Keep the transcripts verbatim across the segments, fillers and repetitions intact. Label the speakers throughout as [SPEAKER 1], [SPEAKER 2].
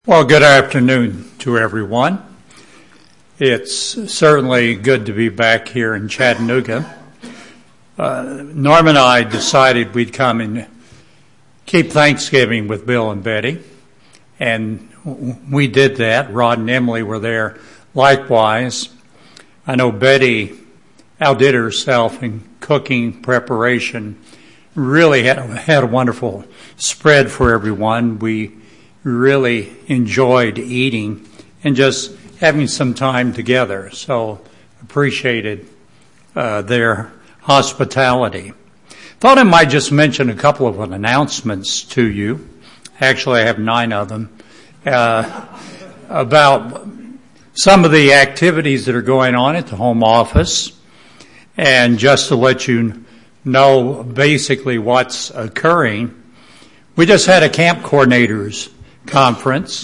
[SPEAKER 1] Well, good afternoon to everyone. It's certainly good to be back here in Chattanooga. Uh, Norm and I decided we'd come and keep Thanksgiving with Bill and Betty, and we did that. Rod and Emily were there likewise. I know Betty outdid herself in cooking preparation, really had, had a wonderful spread for everyone. We really enjoyed eating and just having some time together. So appreciated uh, their hospitality. Thought I might just mention a couple of announcements to you. Actually, I have nine of them. Uh, about some of the activities that are going on at the home office. And just to let you know basically what's occurring, we just had a camp coordinators conference,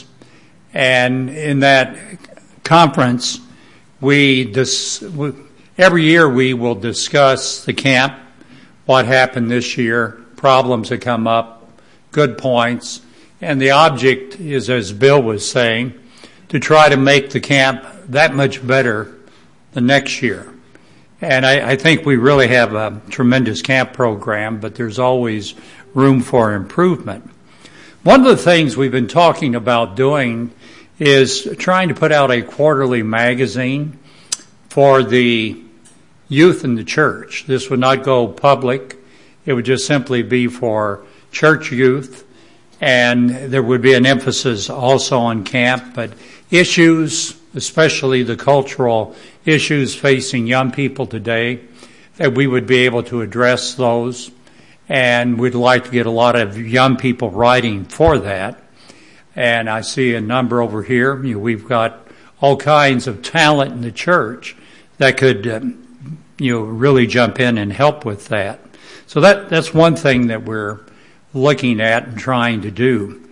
[SPEAKER 1] and in that conference, we dis- every year we will discuss the camp, what happened this year, problems that come up, good points, and the object is, as Bill was saying, to try to make the camp that much better the next year. And I, I think we really have a tremendous camp program, but there's always room for improvement. One of the things we've been talking about doing is trying to put out a quarterly magazine for the youth in the church. This would not go public. It would just simply be for church youth, and there would be an emphasis also on camp, but issues, especially the cultural issues facing young people today, that we would be able to address those. And we'd like to get a lot of young people writing for that. And I see a number over here. You know, we've got all kinds of talent in the church that could, um, you know, really jump in and help with that. So that that's one thing that we're looking at and trying to do.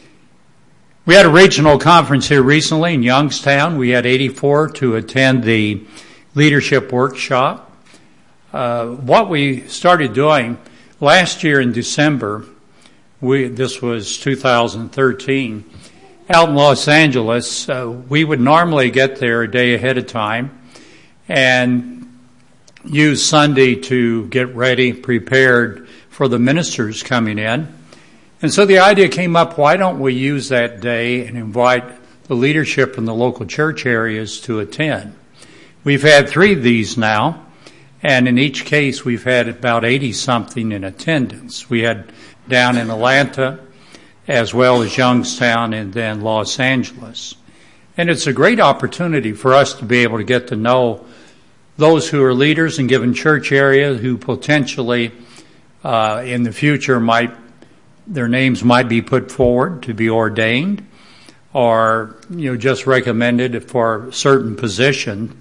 [SPEAKER 1] We had a regional conference here recently in Youngstown. We had eighty-four to attend the leadership workshop. Uh, what we started doing last year in December, we this was two thousand thirteen, out in Los Angeles, uh, we would normally get there a day ahead of time and use Sunday to get ready, prepared for the ministers coming in. And so the idea came up, why don't we use that day and invite the leadership in the local church areas to attend? We've had three of these now. And in each case, we've had about eighty-something in attendance. We had down in Atlanta, as well as Youngstown, and then Los Angeles. And it's a great opportunity for us to be able to get to know those who are leaders in given church areas who potentially uh, in the future might, their names might be put forward to be ordained or, you know, just recommended for a certain position.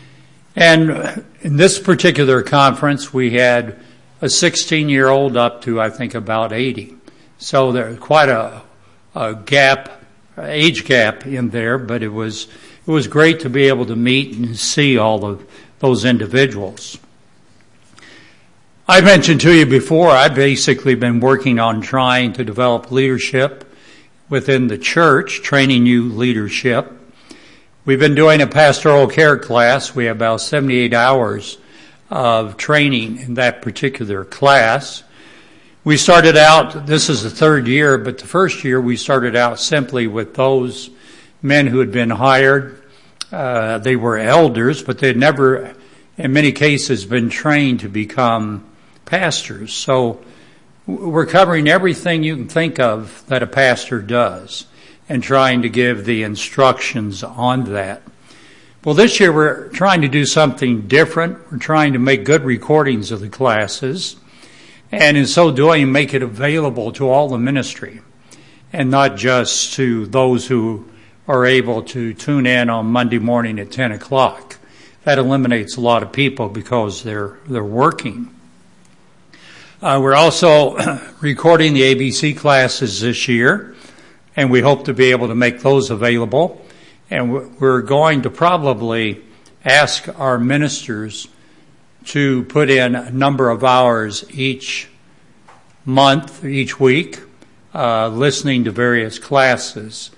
[SPEAKER 1] And in this particular conference, we had a sixteen-year-old up to, I think, about eighty. So there's quite a, a gap, age gap in there, but it was it was great to be able to meet and see all of those individuals. I mentioned to you before, I've basically been working on trying to develop leadership within the church, training new leadership. We've been doing a pastoral care class. We have about seventy-eight hours of training in that particular class. We started out, this is the third year, but the first year we started out simply with those men who had been hired. Uh, they were elders, but they'd never, in many cases, been trained to become pastors. So we're covering everything you can think of that a pastor does, and trying to give the instructions on that. Well, this year we're trying to do something different. We're trying to make good recordings of the classes, and in so doing, make it available to all the ministry, and not just to those who are able to tune in on Monday morning at ten o'clock. That eliminates a lot of people because they're they're working. Uh, we're also recording the A B C classes this year, and we hope to be able to make those available. And we're going to probably ask our ministers to put in a number of hours each month, each week, uh, listening to various classes.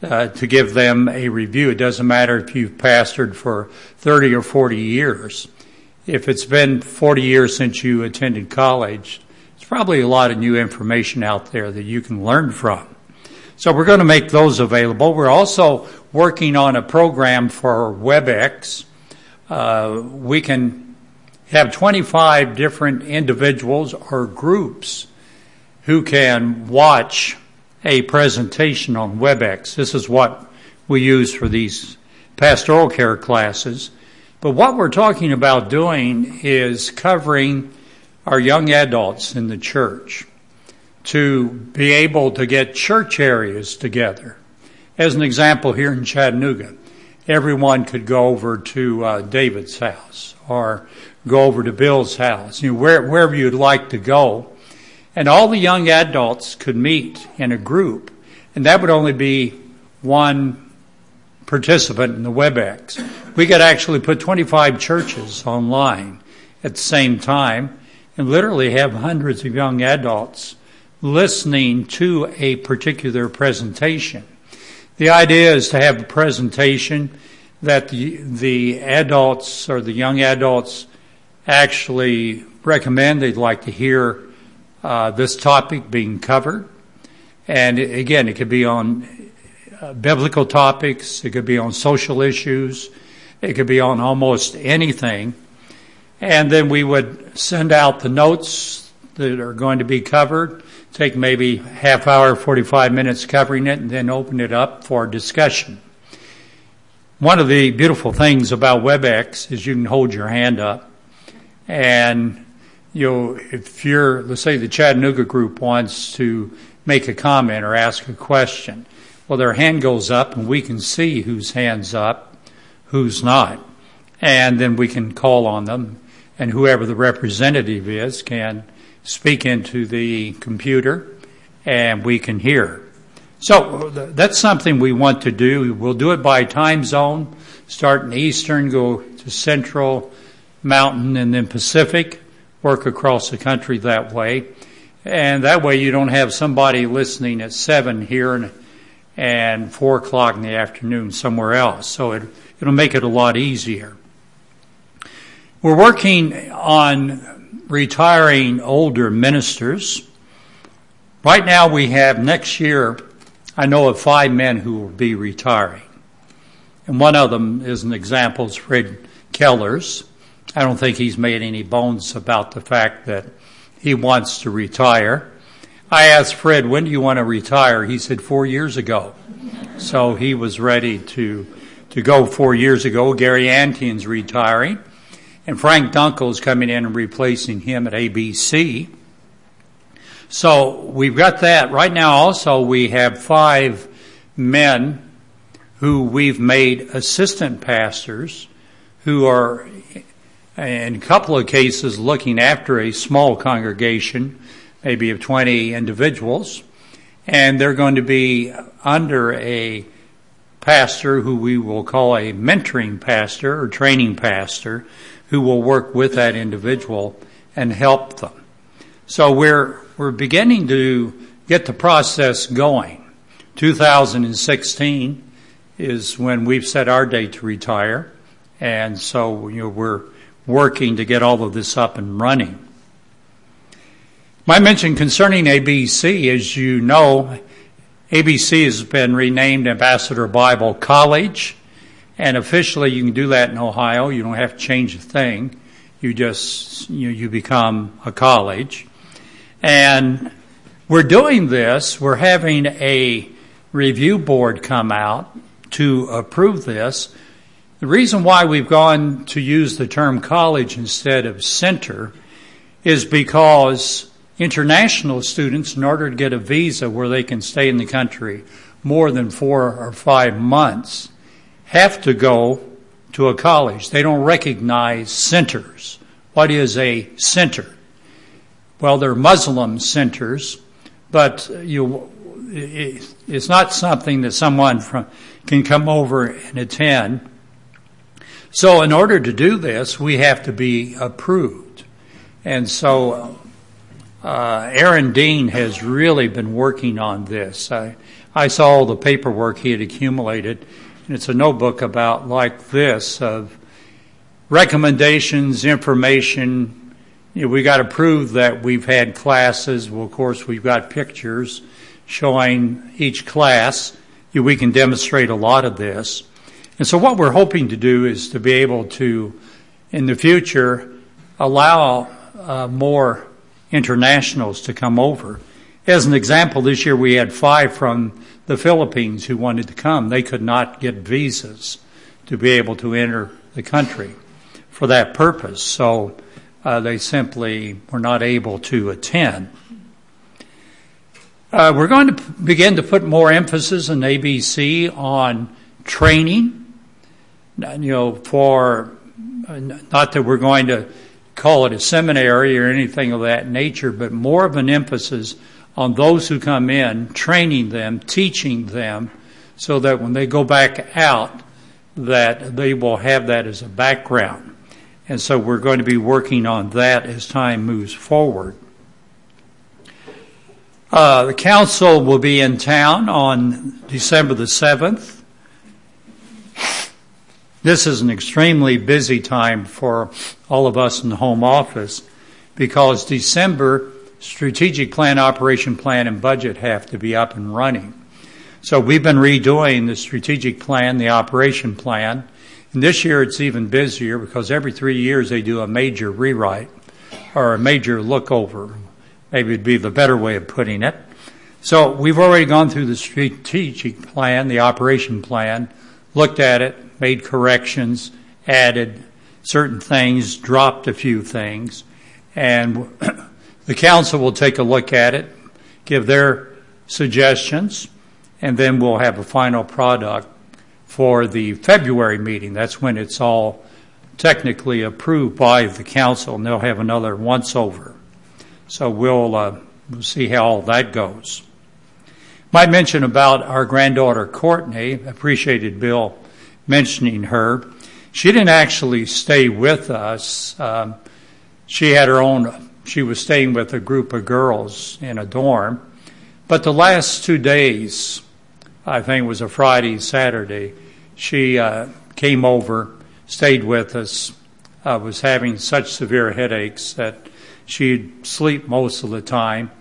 [SPEAKER 1] uh, to give them a review. It doesn't matter if you've pastored for thirty or forty years. If it's been forty years since you attended college, there's probably a lot of new information out there that you can learn from. So we're going to make those available. We're also working on a program for WebEx. Uh, we can have twenty-five different individuals or groups who can watch a presentation on WebEx. This is what we use for these pastoral care classes. But what we're talking about doing is covering our young adults in the church to be able to get church areas together. As an example, here in Chattanooga, everyone could go over to uh, David's house or go over to Bill's house, you know, where, wherever you'd like to go. And all the young adults could meet in a group, and that would only be one participant in the WebEx. We could actually put twenty-five churches online at the same time and literally have hundreds of young adults listening to a particular presentation. The idea is to have a presentation that the, the adults or the young adults actually recommend. They'd like to hear uh, this topic being covered. And it, again, it could be on uh, biblical topics. It could be on social issues. It could be on almost anything. And then we would send out the notes that are going to be covered, take maybe half hour, forty-five minutes covering it, and then open it up for discussion. One of the beautiful things about WebEx is you can hold your hand up, and you know, if you're, let's say the Chattanooga group wants to make a comment or ask a question, well, their hand goes up and we can see whose hand's up, who's not, and then we can call on them, and whoever the representative is can speak into the computer and we can hear. So that's something we want to do. We'll do it by time zone, start in Eastern, go to Central, Mountain, and then Pacific, work across the country that way. And that way you don't have somebody listening at seven here and, and four o'clock in the afternoon somewhere else. So it, it'll make it a lot easier. We're working on retiring older ministers. Right now we have, next year, I know of five men who will be retiring. And one of them is an example, is Fred Kellers. I don't think he's made any bones about the fact that he wants to retire. I asked Fred, when do you want to retire? He said four years ago. So he was ready to, to go four years ago. Gary Antion's retiring. And Frank Dunkel's coming in and replacing him at A B C. So we've got that. Right now also we have five men who we've made assistant pastors who are, in a couple of cases, looking after a small congregation, maybe of twenty individuals. And they're going to be under a pastor who we will call a mentoring pastor or training pastor, who will work with that individual and help them. So we're we're beginning to get the process going. two thousand sixteen is when we've set our date to retire, and so you know we're working to get all of this up and running. My mention concerning A B C, as you know, A B C has been renamed Ambassador Bible College. And officially, you can do that in Ohio. You don't have to change a thing. You just, you know, you become a college. And we're doing this. We're having a review board come out to approve this. The reason why we've gone to use the term college instead of center is because international students, in order to get a visa where they can stay in the country more than four or five months, have to go to a college. They don't recognize centers. What is a center? Well, they're Muslim centers, but you, it's not something that someone from, can come over and attend. So in order to do this, we have to be approved. And so uh, Aaron Dean has really been working on this. I, I saw all the paperwork he had accumulated, and it's a notebook about like this of recommendations, information. You know, we got to prove that we've had classes. Well, of course, we've got pictures showing each class. You know, we can demonstrate a lot of this. And so what we're hoping to do is to be able to, in the future, allow uh, more internationals to come over. As an example, this year we had five from the Philippines who wanted to come. They could not get visas to be able to enter the country for that purpose. So uh, they simply were not able to attend. Uh, we're going to begin to put more emphasis in A B C on training. You know, for, not that we're going to call it a seminary or anything of that nature, but more of an emphasis on those who come in, training them, teaching them, so that when they go back out, that they will have that as a background. And so we're going to be working on that as time moves forward. Uh, the council will be in town on December the seventh. This is an extremely busy time for all of us in the home office because December strategic plan, operation plan, and budget have to be up and running. So we've been redoing the strategic plan, the operation plan, and this year it's even busier because every three years they do a major rewrite or a major look over. Maybe it'd be the better way of putting it. So we've already gone through the strategic plan, the operation plan, looked at it, made corrections, added certain things, dropped a few things, and the council will take a look at it, give their suggestions, and then we'll have a final product for the February meeting. That's when it's all technically approved by the council, and they'll have another once-over. So we'll, uh, we'll see how all that goes. Might mention about our granddaughter Courtney. Appreciated Bill mentioning her. She didn't actually stay with us. Um, she had her own, she was staying with a group of girls in a dorm. But the last two days, I think it was a Friday, Saturday, she uh, came over, stayed with us, uh, was having such severe headaches that she'd sleep most of the time.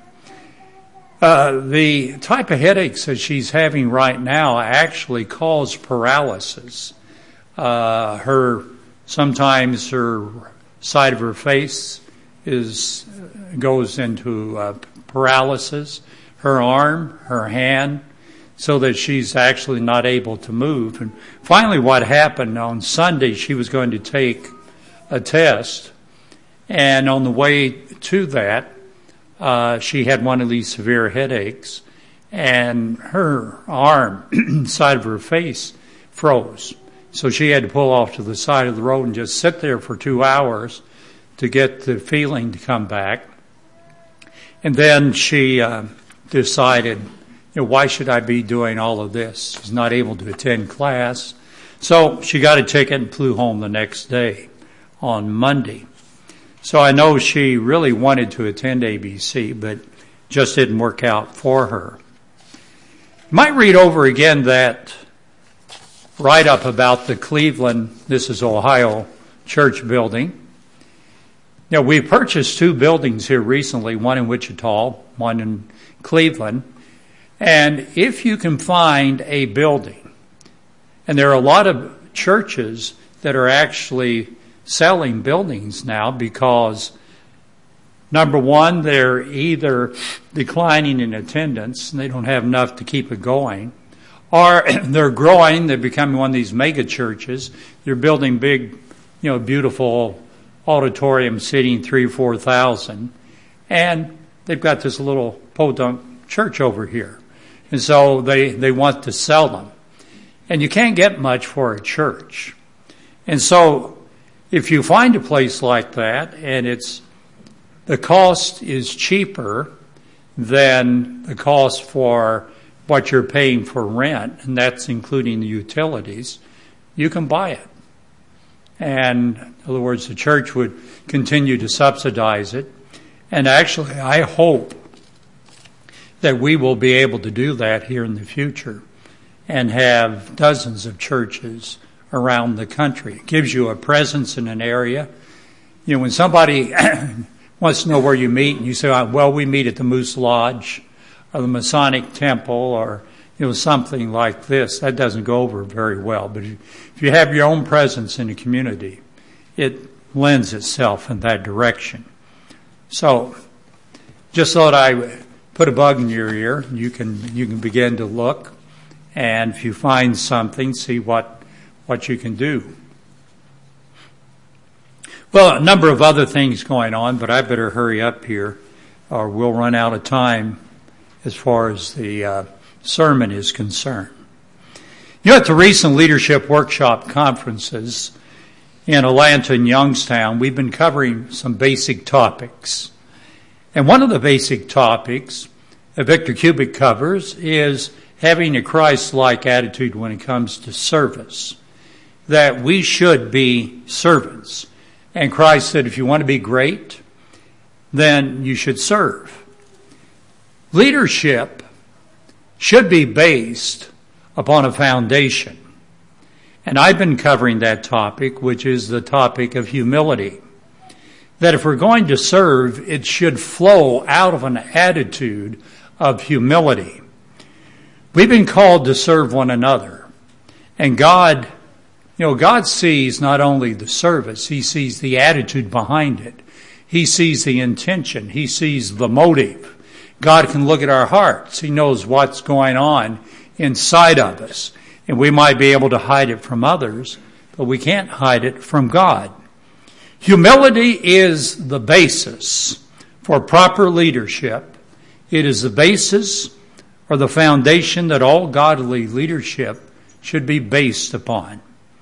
[SPEAKER 1] Uh, the type of headaches that she's having right now actually cause paralysis. Uh, her, sometimes her side of her face is, goes into uh, paralysis, her arm, her hand, so that she's actually not able to move. And finally what happened on Sunday, she was going to take a test, and on the way to that, Uh, she had one of these severe headaches, and her arm, side of her face, froze. So she had to pull off to the side of the road and just sit there for two hours to get the feeling to come back. And then she uh, decided, you know, why should I be doing all of this? She's not able to attend class. So she got a ticket and flew home the next day on Monday. So I know she really wanted to attend A B C, but just didn't work out for her. You might read over again that write-up about the Cleveland, this is Ohio, church building. Now, we purchased two buildings here recently, one in Wichita, one in Cleveland. And if you can find a building, and there are a lot of churches that are actually selling buildings now because, number one, they're either declining in attendance and they don't have enough to keep it going, or they're growing, they're becoming one of these mega churches. They're building big, you know, beautiful auditorium seating three or four thousand, and they've got this little podunk church over here. And so they, they want to sell them. And you can't get much for a church. And so if you find a place like that and it's the cost is cheaper than the cost for what you're paying for rent, and that's including the utilities, you can buy it. And in other words, the church would continue to subsidize it. And actually, I hope that we will be able to do that here in the future and have dozens of churches around the country. It gives you a presence in an area. You know, when somebody wants to know where you meet and you say, well, we meet at the Moose Lodge or the Masonic Temple or, you know, something like this, that doesn't go over very well. But if you have your own presence in the community, it lends itself in that direction. So just thought I would put a bug in your ear. You can you can begin to look, and if you find something, see what what you can do. Well, a number of other things going on, but I better hurry up here, or we'll run out of time as far as the uh, sermon is concerned. You know, at the recent leadership workshop conferences in Atlanta and Youngstown, we've been covering some basic topics. And one of the basic topics that Victor Kubik covers is having a Christ-like attitude when it comes to service, that we should be servants. And Christ said, if you want to be great, then you should serve. Leadership should be based upon a foundation. And I've been covering that topic, which is the topic of humility. That if we're going to serve, it should flow out of an attitude of humility. We've been called to serve one another. And God, you know, God sees not only the service, He sees the attitude behind it. He sees the intention. He sees the motive. God can look at our hearts. He knows what's going on inside of us. And we might be able to hide it from others, but we can't hide it from God. Humility is the basis for proper leadership. It is the basis or the foundation that all godly leadership should be based upon.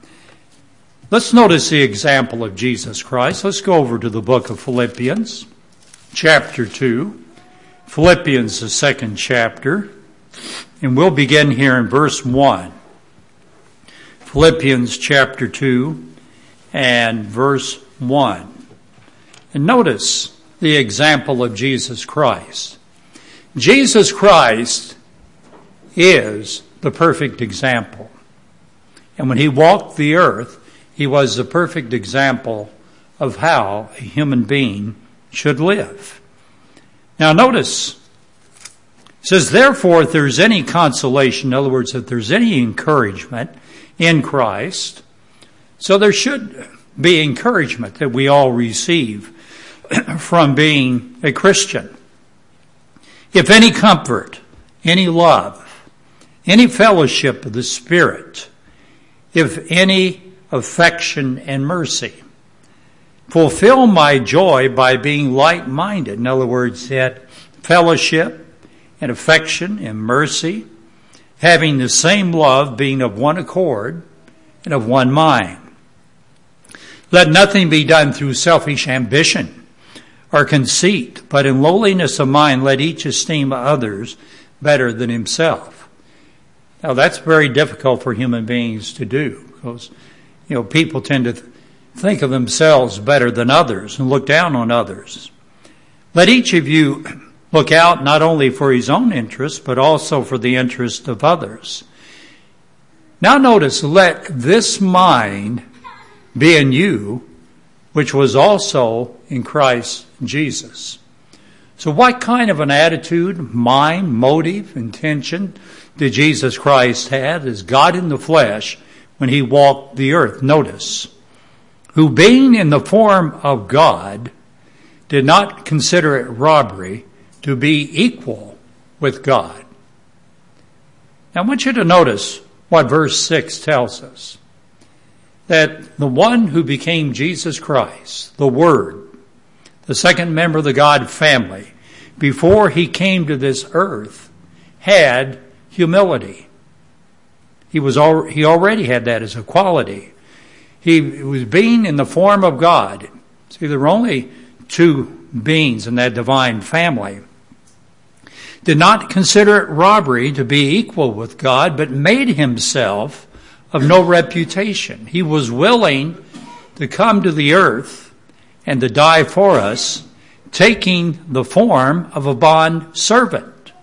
[SPEAKER 1] Let's notice the example of Jesus Christ. Let's go over to the book of Philippians, chapter two. Philippians, the second chapter. And we'll begin here in verse one. Philippians chapter two and verse one. And notice the example of Jesus Christ. Jesus Christ is the perfect example. And when He walked the earth, He was the perfect example of how a human being should live. Now notice, it says, therefore, if there's any consolation, in other words, if there's any encouragement in Christ, so there should be encouragement that we all receive from being a Christian. If any comfort, any love, any fellowship of the Spirit, if any affection and mercy, fulfill my joy by being like-minded. In other words, that fellowship and affection and mercy, having the same love, being of one accord and of one mind. Let nothing be done through selfish ambition or conceit, but in lowliness of mind let each esteem others better than himself. Now that's very difficult for human beings to do, because, you know, people tend to th- think of themselves better than others and look down on others. Let each of you look out not only for his own interest, but also for the interest of others. Now notice, let this mind be in you, which was also in Christ Jesus. So what kind of an attitude, mind, motive, intention did Jesus Christ have as God in the flesh when He walked the earth? Notice, who being in the form of God did not consider it robbery to be equal with God. Now I want you to notice what verse six tells us. That the one who became Jesus Christ, the Word, the second member of the God family, before He came to this earth, had humility. He was al- he already had that as a quality. He was being in the form of God. See, there were only two beings in that divine family. Did not consider it robbery to be equal with God, but made Himself of no reputation. He was willing to come to the earth and to die for us, taking the form of a bond servant.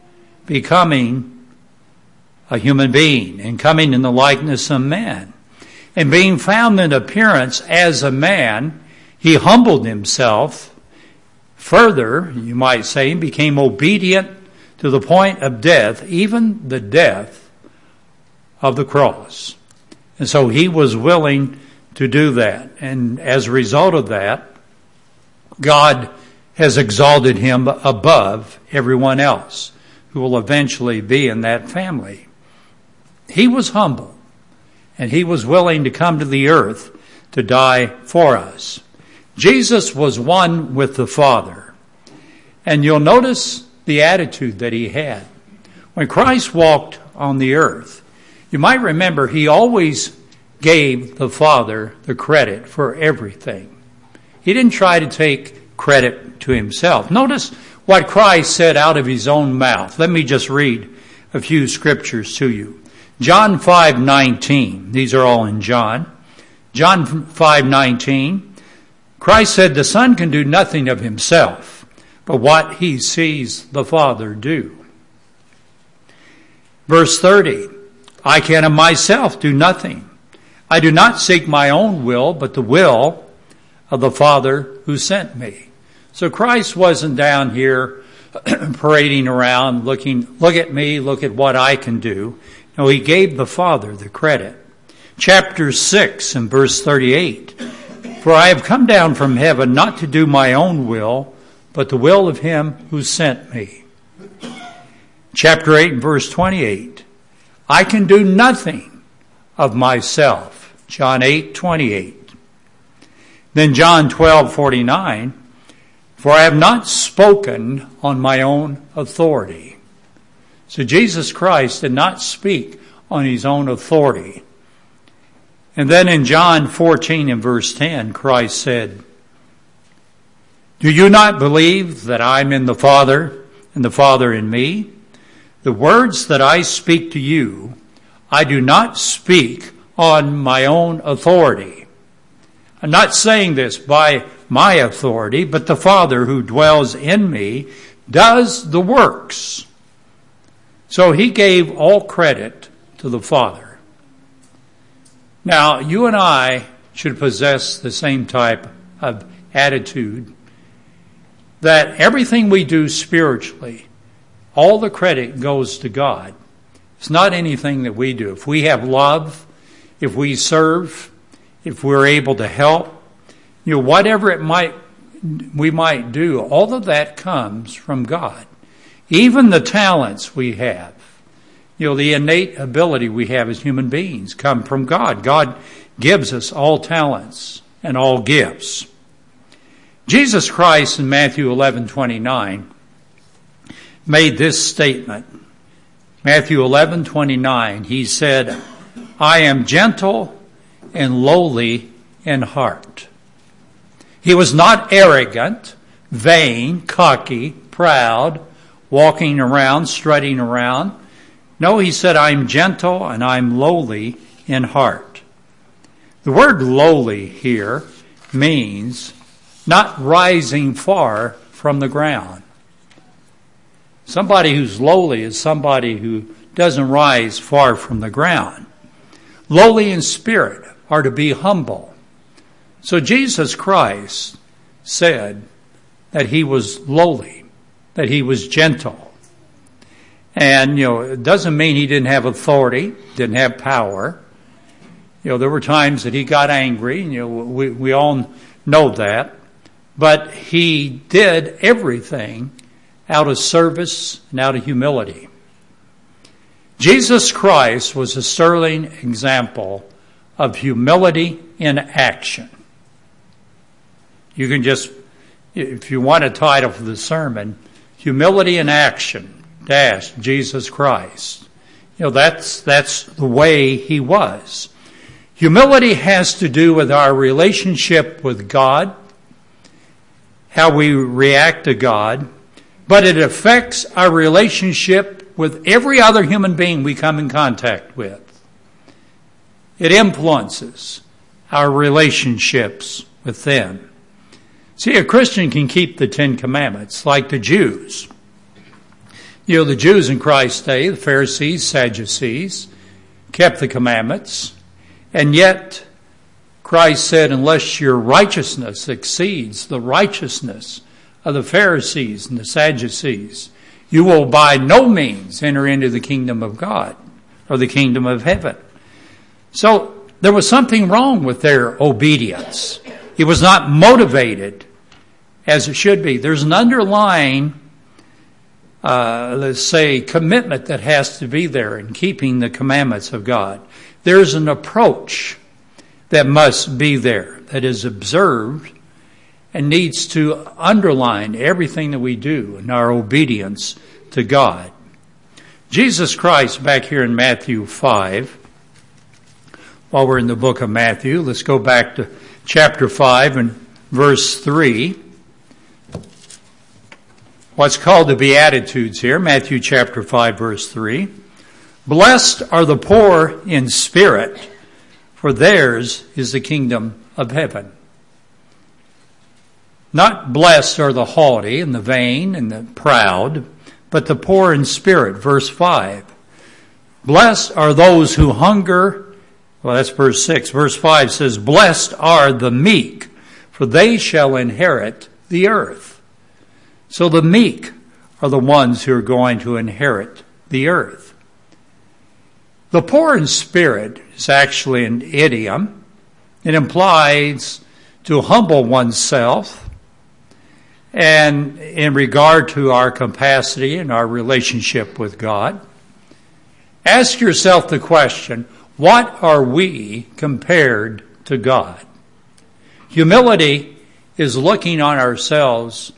[SPEAKER 1] becoming a human being and coming in the likeness of man. And being found in appearance as a man, he humbled himself. Further, you might say, became obedient to the point of death, even the death of the cross. And so he was willing to do that. And as a result of that, God has exalted him above everyone else who will eventually be in that family. He was humble, and he was willing to come to the earth to die for us. Jesus was one with the Father. And you'll notice the attitude that he had. When Christ walked on the earth, you might remember he always gave the Father the credit for everything. He didn't try to take credit to himself. Notice what Christ said out of his own mouth. Let me just read a few scriptures to you. John five nineteen. These are all in John. John five nineteen. Christ said, "The Son can do nothing of himself, but what he sees the Father do." Verse thirty. "I can of myself do nothing. I do not seek my own will, but the will of the Father who sent me." So Christ wasn't down here parading around, looking, look at me, look at what I can do. No, he gave the Father the credit. Chapter six and verse thirty-eight. "For I have come down from heaven not to do my own will, but the will of him who sent me." Chapter eight and verse twenty-eight. "I can do nothing of myself." John eight twenty-eight. Then John twelve forty-nine. "For I have not spoken on my own authority." So Jesus Christ did not speak on his own authority. And then in John fourteen and verse ten, Christ said, "Do you not believe that I'm in the Father and the Father in me? The words that I speak to you, I do not speak on my own authority." I'm not saying this by my authority, but the Father who dwells in me does the works. So he gave all credit to the Father. Now, you and I should possess the same type of attitude, that everything we do spiritually, all the credit goes to God. It's not anything that we do. If we have love, if we serve, if we're able to help, you know, whatever it might we might do, all of that comes from God. Even the talents we have, you know, the innate ability we have as human beings come from God. God gives us all talents and all gifts. Jesus Christ in Matthew eleven twenty-nine made this statement. Matthew eleven twenty-nine, he said, "I am gentle and lowly in heart." He was not arrogant, vain, cocky, proud, walking around, strutting around. No, he said, "I'm gentle and I'm lowly in heart." The word lowly here means not rising far from the ground. Somebody who's lowly is somebody who doesn't rise far from the ground. Lowly in spirit are to be humble. So Jesus Christ said that he was lowly, that he was gentle. And, you know, it doesn't mean he didn't have authority, didn't have power. You know, there were times that he got angry, and, you know, we, we all know that. But he did everything out of service and out of humility. Jesus Christ was a sterling example of humility in action. You can just, if you want a title for the sermon, Humility in Action, dash, Jesus Christ. You know, that's, that's the way he was. Humility has to do with our relationship with God, how we react to God, but it affects our relationship with every other human being we come in contact with. It influences our relationships with them. See, a Christian can keep the Ten Commandments like the Jews. You know, the Jews in Christ's day, the Pharisees, Sadducees, kept the commandments, and yet Christ said, unless your righteousness exceeds the righteousness of the Pharisees and the Sadducees, you will by no means enter into the kingdom of God or the kingdom of heaven. So there was something wrong with their obedience. It was not motivated as it should be. There's an underlying, uh, let's say, commitment that has to be there in keeping the commandments of God. There's an approach that must be there, that is observed and needs to underline everything that we do in our obedience to God. Jesus Christ, back here in Matthew five, while we're in the book of Matthew, let's go back to chapter five and verse three. What's called the Beatitudes here, Matthew chapter five, verse three. Blessed are the poor in spirit, for theirs is the kingdom of heaven. Not blessed are the haughty and the vain and the proud, but the poor in spirit, verse five. Blessed are those who hunger, well that's verse six. Verse five says, blessed are the meek, for they shall inherit the earth. So the meek are the ones who are going to inherit the earth. The poor in spirit is actually an idiom. It implies to humble oneself, and in regard to our capacity and our relationship with God. Ask yourself the question, what are we compared to God? Humility is looking on ourselves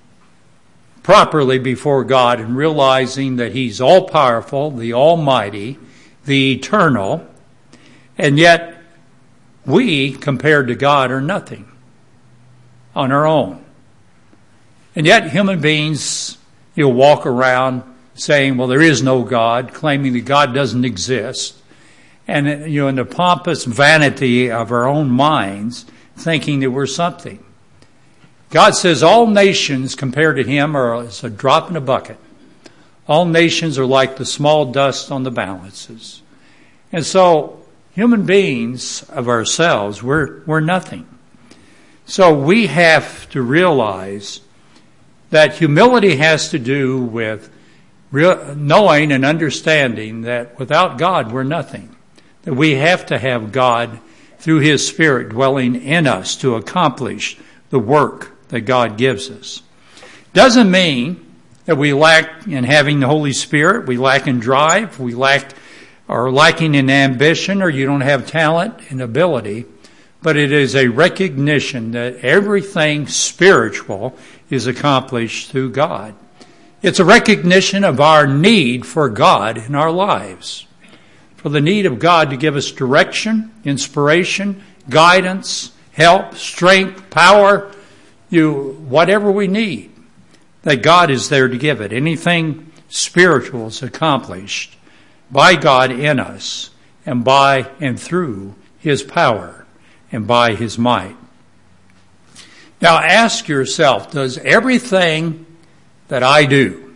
[SPEAKER 1] properly before God and realizing that He's all-powerful, the Almighty, the Eternal, and yet we, compared to God, are nothing on our own. And yet human beings, you know, walk around saying, well, there is no God, claiming that God doesn't exist. And, you know, in the pompous vanity of our own minds, thinking that we're something. God says all nations compared to Him are as a drop in a bucket. All nations are like the small dust on the balances. And so human beings of ourselves, we're, we're nothing. So we have to realize that humility has to do with real, knowing and understanding that without God we're nothing. That we have to have God through His Spirit dwelling in us to accomplish the work that God gives us. Doesn't mean that we lack in having the Holy Spirit, we lack in drive, we lack or lacking in ambition, or you don't have talent and ability, but it is a recognition that everything spiritual is accomplished through God. It's a recognition of our need for God in our lives, for the need of God to give us direction, inspiration, guidance, help, strength, power, you whatever we need, that God is there to give it. Anything spiritual is accomplished by God in us and by and through His power and by His might. Now ask yourself, does everything that I do,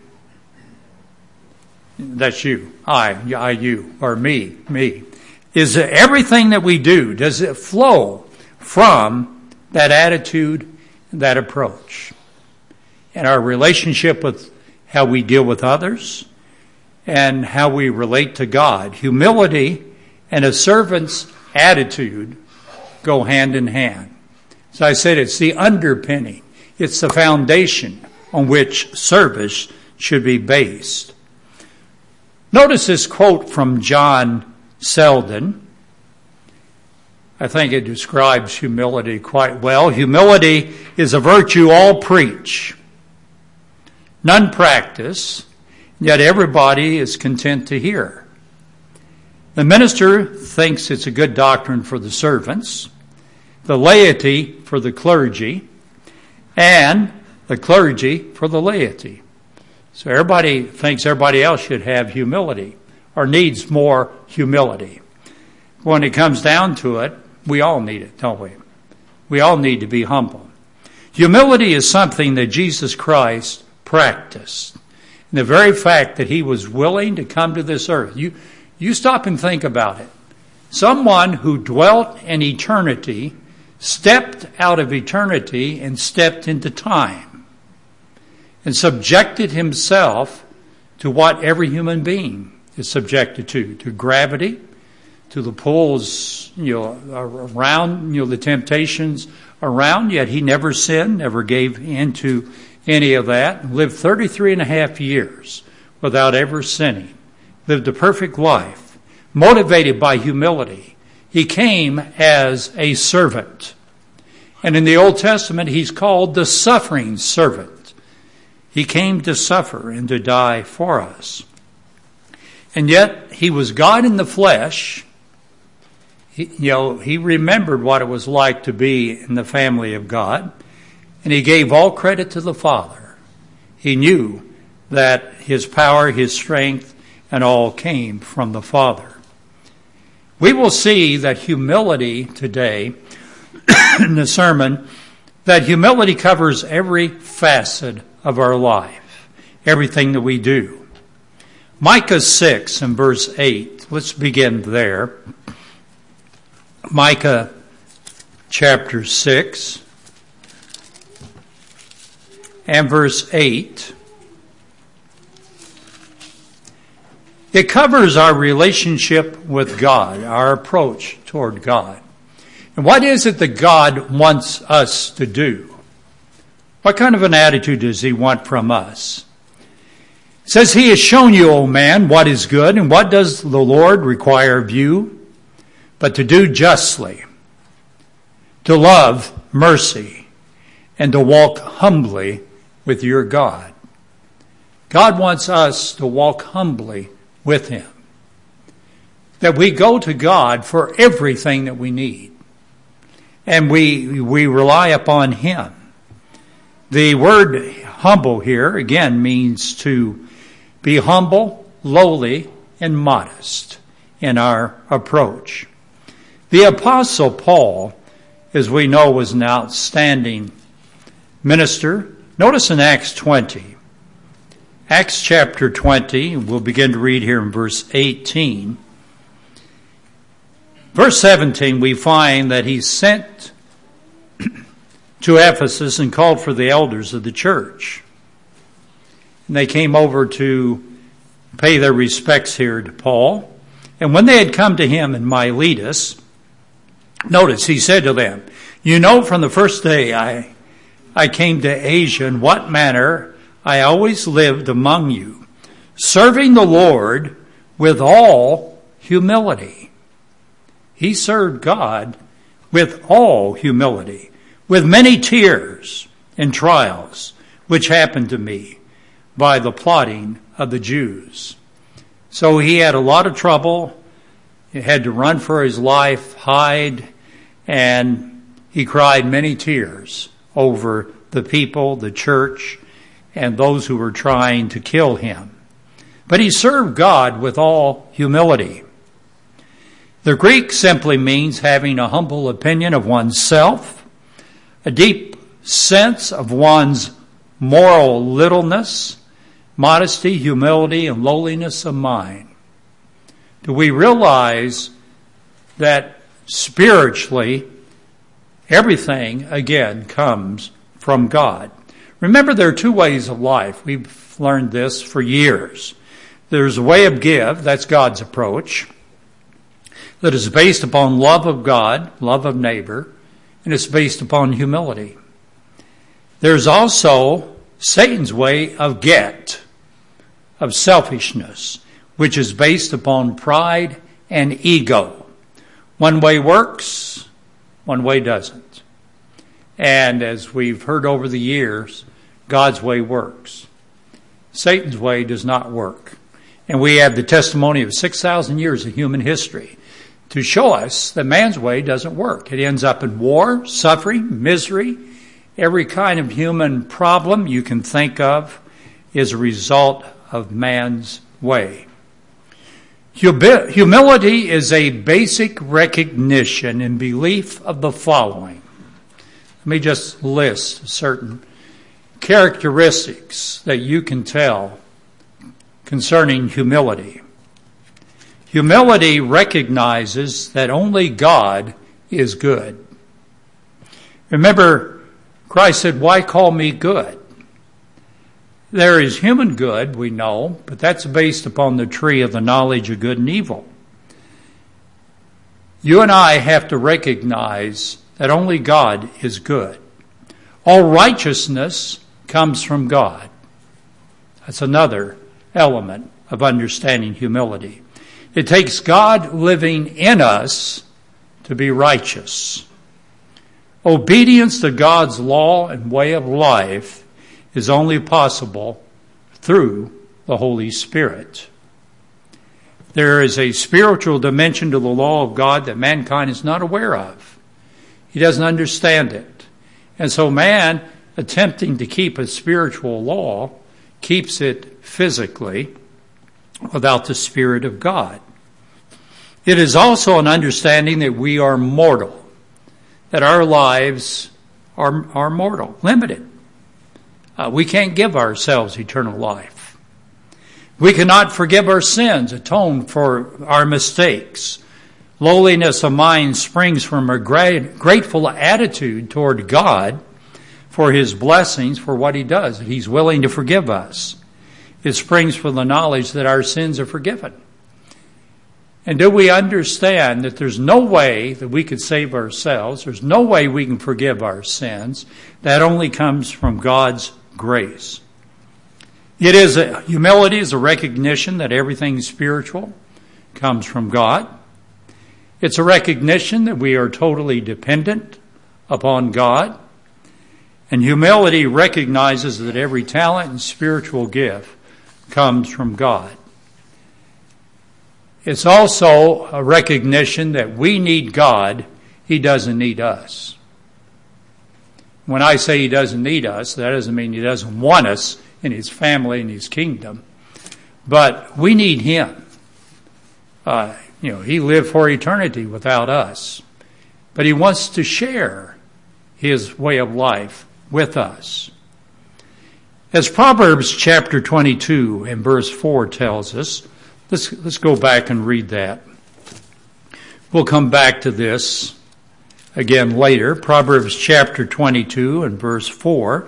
[SPEAKER 1] that's you, I, I, you, or me, me, is everything that we do, does it flow from that attitude, that approach? And our relationship with how we deal with others and how we relate to God. Humility and a servant's attitude go hand in hand. As I said, it's the underpinning. It's the foundation on which service should be based. Notice this quote from John Selden. I think it describes humility quite well. Humility is a virtue all preach, none practice, yet everybody is content to hear. The minister thinks it's a good doctrine for the servants, the laity for the clergy, and the clergy for the laity. So everybody thinks everybody else should have humility or needs more humility. When it comes down to it, we all need it, don't we? We all need to be humble. Humility is something that Jesus Christ practiced. And the very fact that he was willing to come to this earth, you, you stop and think about it. Someone who dwelt in eternity stepped out of eternity and stepped into time and subjected himself to what every human being is subjected to, to gravity, to the pulls, you know, around, you know, the temptations around, yet he never sinned, never gave in to any of that, lived thirty-three and a half years without ever sinning, lived a perfect life, motivated by humility. He came as a servant. And in the Old Testament, he's called the suffering servant. He came to suffer and to die for us. And yet, he was God in the flesh. He, you know, he remembered what it was like to be in the family of God, and he gave all credit to the Father. He knew that his power, his strength, and all came from the Father. We will see that humility today in the sermon, that humility covers every facet of our life, everything that we do. Micah six and verse eight, let's begin there. Micah chapter six and verse eight. It covers our relationship with God, our approach toward God. And what is it that God wants us to do? What kind of an attitude does he want from us? It says, he has shown you, O man, what is good, and what does the Lord require of you? But to do justly, to love mercy, and to walk humbly with your God. God wants us to walk humbly with him. That we go to God for everything that we need. And we we rely upon him. The word humble here, again, means to be humble, lowly, and modest in our approach. The Apostle Paul, as we know, was an outstanding minister. Notice in Acts twenty. Acts chapter twenty, we'll begin to read here in verse eighteen. Verse seventeen, we find that he sent to Ephesus and called for the elders of the church. And they came over to pay their respects here to Paul. And when they had come to him in Miletus, notice he said to them, you know from the first day I, I came to Asia in what manner I always lived among you, serving the Lord with all humility. He served God with all humility, with many tears and trials, which happened to me by the plotting of the Jews. So he had a lot of trouble. He had to run for his life, hide, and he cried many tears over the people, the church, and those who were trying to kill him. But he served God with all humility. The Greek simply means having a humble opinion of oneself, a deep sense of one's moral littleness, modesty, humility, and lowliness of mind. Do we realize that spiritually everything, again, comes from God? Remember, there are two ways of life. We've learned this for years. There's a way of give, that's God's approach, that is based upon love of God, love of neighbor, and it's based upon humility. There's also Satan's way of get, of selfishness, which is based upon pride and ego. One way works, one way doesn't. And as we've heard over the years, God's way works. Satan's way does not work. And we have the testimony of six thousand years of human history to show us that man's way doesn't work. It ends up in war, suffering, misery. Every kind of human problem you can think of is a result of man's way. Humility is a basic recognition and belief of the following. Let me just list certain characteristics that you can tell concerning humility. Humility recognizes that only God is good. Remember, Christ said, "Why call me good?" There is human good, we know, but that's based upon the tree of the knowledge of good and evil. You and I have to recognize that only God is good. All righteousness comes from God. That's another element of understanding humility. It takes God living in us to be righteous. Obedience to God's law and way of life is only possible through the Holy Spirit. There is a spiritual dimension to the law of God that mankind is not aware of. He doesn't understand it. And so man, attempting to keep a spiritual law, keeps it physically without the Spirit of God. It is also an understanding that we are mortal, that our lives are, are mortal, limited. Uh, we can't give ourselves eternal life. We cannot forgive our sins, atone for our mistakes. Lowliness of mind springs from a great, grateful attitude toward God for His blessings, for what He does. He's willing to forgive us. It springs from the knowledge that our sins are forgiven. And do we understand that there's no way that we could save ourselves? There's no way we can forgive our sins. That only comes from God's grace. It is a, humility is a recognition that everything spiritual comes from God. It's a recognition that we are totally dependent upon God. And humility recognizes that every talent and spiritual gift comes from God. It's also a recognition that we need God. He doesn't need us. When I say He doesn't need us, that doesn't mean He doesn't want us in His family and His kingdom. But we need Him. Uh, you know, He lived for eternity without us. But He wants to share His way of life with us. As Proverbs chapter twenty-two and verse four tells us, let's, let's go back and read that. We'll come back to this again later. Proverbs chapter twenty-two and verse four.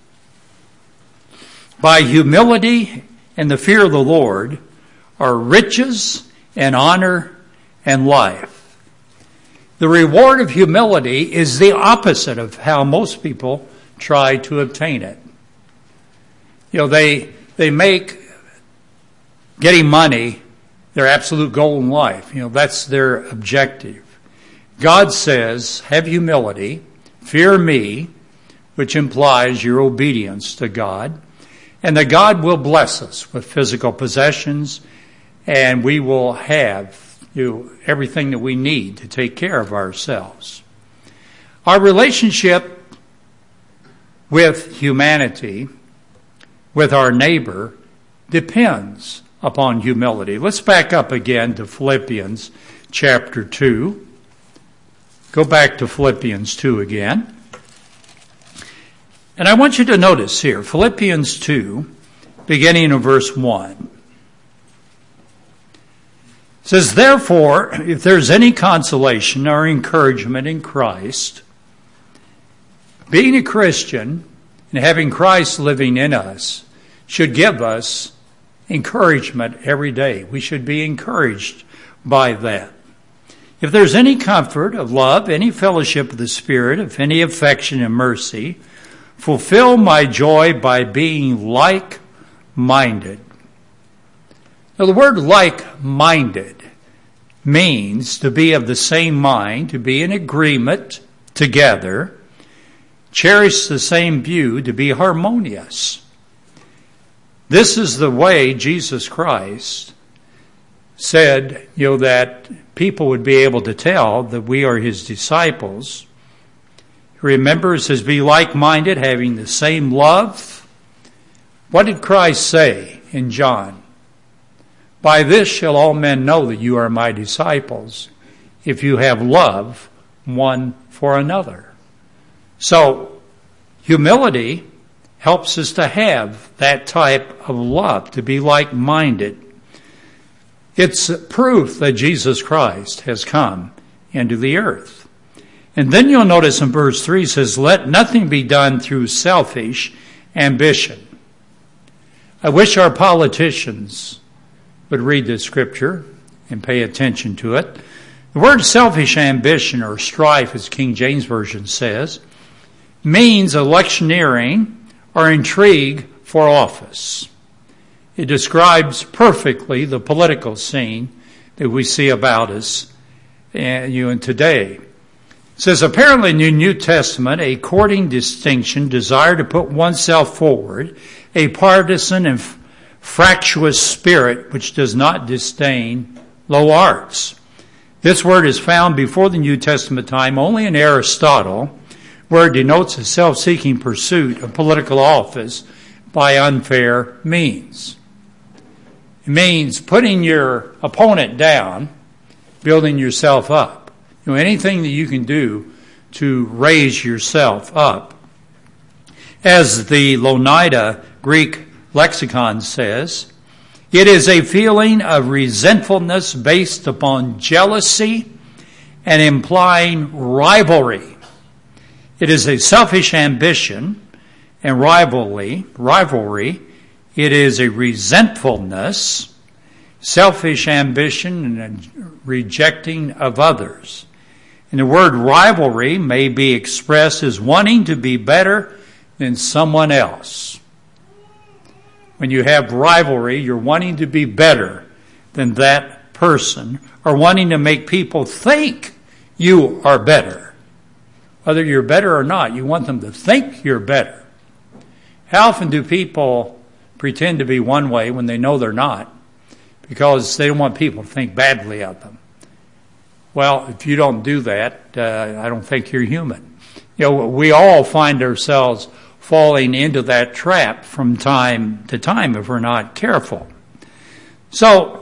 [SPEAKER 1] By humility and the fear of the Lord are riches and honor and life. The reward of humility is the opposite of how most people try to obtain it. You know, they they make getting money their absolute goal in life. You know, that's their objective. God says, have humility, fear me, which implies your obedience to God, and that God will bless us with physical possessions, and we will have you know, everything that we need to take care of ourselves. Our relationship with humanity, with our neighbor, depends upon humility. Let's back up again to Philippians chapter two. Go back to Philippians two again. And I want you to notice here, Philippians two, beginning in verse one. It says, therefore, if there's any consolation or encouragement in Christ, being a Christian and having Christ living in us should give us encouragement every day. We should be encouraged by that. If there's any comfort of love, any fellowship of the Spirit, if any affection and mercy, fulfill my joy by being like-minded. Now, the word like-minded means to be of the same mind, to be in agreement together, cherish the same view, to be harmonious. This is the way Jesus Christ said, you know, that people would be able to tell that we are His disciples. Remember, it says, be like-minded, having the same love. What did Christ say in John? By this shall all men know that you are my disciples, if you have love one for another. So, humility helps us to have that type of love, to be like-minded. It's proof that Jesus Christ has come into the earth. And then you'll notice in verse three, it says, let nothing be done through selfish ambition. I wish our politicians would read this scripture and pay attention to it. The word selfish ambition, or strife, as King James Version says, means electioneering or intrigue for office. It describes perfectly the political scene that we see about us and you and today. It says, apparently in the New Testament, a courting distinction, desire to put oneself forward, a partisan and fractious spirit which does not disdain low arts. This word is found before the New Testament time only in Aristotle, where it denotes a self-seeking pursuit of political office by unfair means. It means putting your opponent down, building yourself up. You know, anything that you can do to raise yourself up. As the Louw-Nida Greek lexicon says, it is a feeling of resentfulness based upon jealousy and implying rivalry. It is a selfish ambition and rivalry. Rivalry. It is a resentfulness, selfish ambition, and rejecting of others. And the word rivalry may be expressed as wanting to be better than someone else. When you have rivalry, you're wanting to be better than that person, or wanting to make people think you are better. Whether you're better or not, you want them to think you're better. How often do people pretend to be one way when they know they're not? Because they don't want people to think badly of them. Well, if you don't do that, uh, I don't think you're human. You know, we all find ourselves falling into that trap from time to time if we're not careful. So,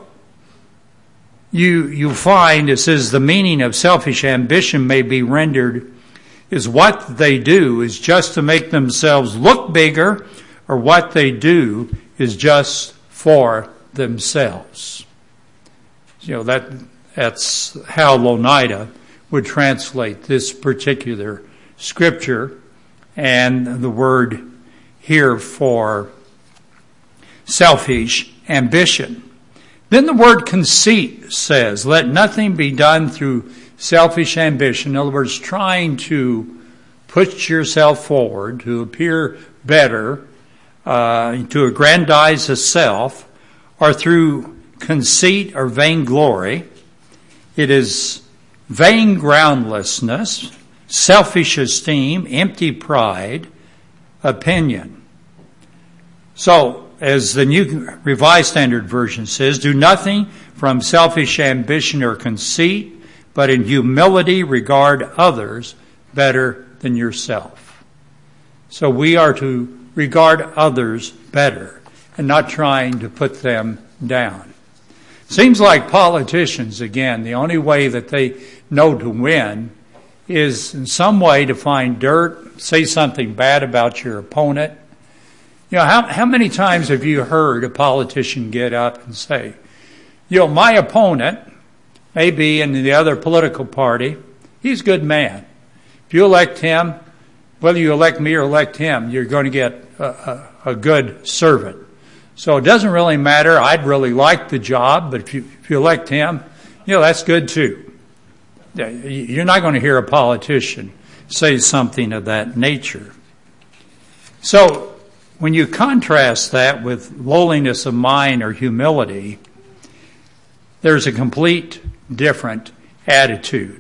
[SPEAKER 1] you you find, it says, the meaning of selfish ambition may be rendered is what they do is just to make themselves look bigger, or what they do is just for themselves. You know, that that's how Louw-Nida would translate this particular scripture, and the word here for selfish ambition. Then the word conceit says, let nothing be done through selfish ambition. In other words, trying to push yourself forward, to appear better, uh, to aggrandize a self, or through conceit or vainglory. It is vain groundlessness, selfish esteem, empty pride, opinion. So, as the New Revised Standard Version says, do nothing from selfish ambition or conceit, but in humility regard others better than yourself. So we are to regard others better and not trying to put them down. Seems like politicians, again, the only way that they know to win is in some way to find dirt, say something bad about your opponent. You know, how, how many times have you heard a politician get up and say, you know, my opponent may be in the other political party, he's a good man. If you elect him, whether you elect me or elect him, you're going to get a, a, a good servant. So it doesn't really matter. I'd really like the job, but if you, if you elect him, you know, that's good too. You're not going to hear a politician say something of that nature. So when you contrast that with lowliness of mind or humility, there's a complete different attitude.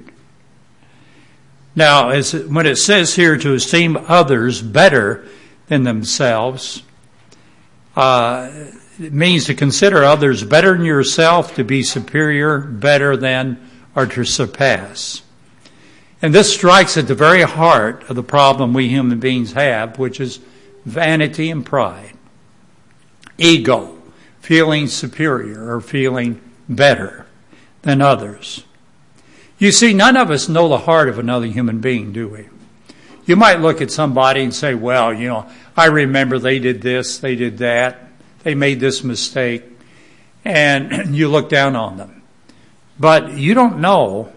[SPEAKER 1] Now, as when it says here to esteem others better than themselves, uh, it means to consider others better than yourself, to be superior, better than, or to surpass. And this strikes at the very heart of the problem we human beings have, which is vanity and pride. Ego, feeling superior or feeling better than others. You see, none of us know the heart of another human being, do we? You might look at somebody and say, well, you know, I remember they did this, they did that, they made this mistake, and you look down on them. But you don't know